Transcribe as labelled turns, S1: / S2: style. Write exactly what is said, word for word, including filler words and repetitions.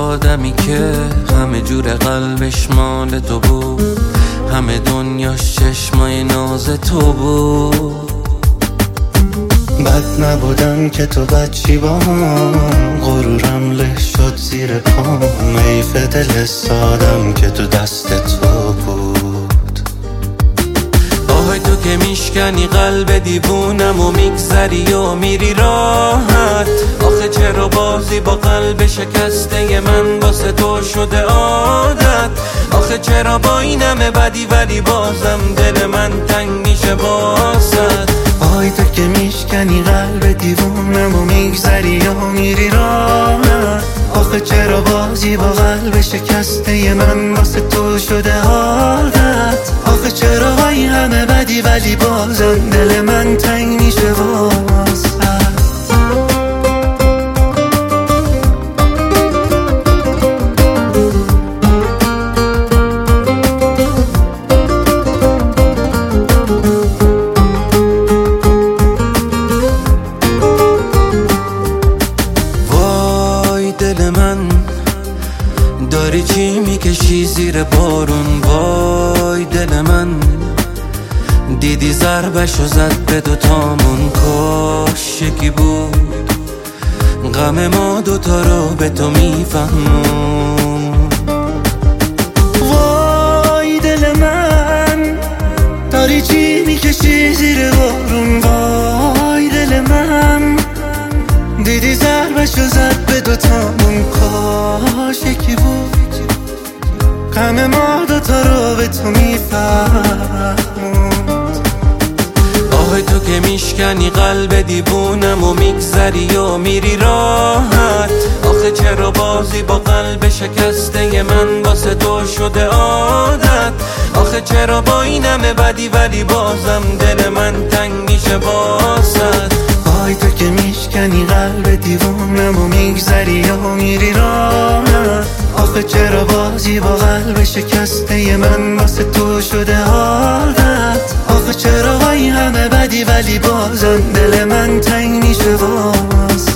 S1: آدمی که همه جور قلبش مال تو بود، همه دنیاش چشمای ناز تو بود.
S2: بد نبودم که تو بچی با هم، غرورم له شد زیر پام. حیف دل سادم که تو دست تو بود.
S1: آهای تو که میشکنی قلب دیوونم و میگذری و میری راحت. آخه چرا بازی با قلب شکسته من واسه تو شده عادت. آخه چرا با این همه بدی ولی بازم دل من تنگ میشه واسط.
S2: آهای تو که میشکنی قلب دیوونم و میگذری و میری راحت. آخه چرا بازی با قلب شکسته من واسه تو شده عادت. آخه چرا با این همه بدی ولی بازم دل من تنگ میشه واسط.
S1: دل من داری چی میکشی زیر بارون؟ وای دل من دیدی ضربشو زد به دوتامون. کاش یکی بود غم ما دوتا رو به تو میفهمون.
S2: وای دل من داری چی میکشی زیر بارون؟ وای دل من دیدی ضربشو زد به دوتامون. کاش یکی بود غم ما دوتا رو به تو میفهموند.
S1: آهای تو که میشکنی قلب دیوونم و میگذری و میری راحت. آخه چرا بازی با قلب شکسته من واسه تو شده عادت. آخه چرا با این همه بدی ولی بازم دل من تنگ میشه واسط.
S2: آهای تو که میشکنی قلب دیوونم و میگذری و میری راحت. آخه چرا بازی با قلب شکسته من واسه تو شده عادت. آخه چرا با این همه بدی ولی بازم دل من تنگ میشه واسه.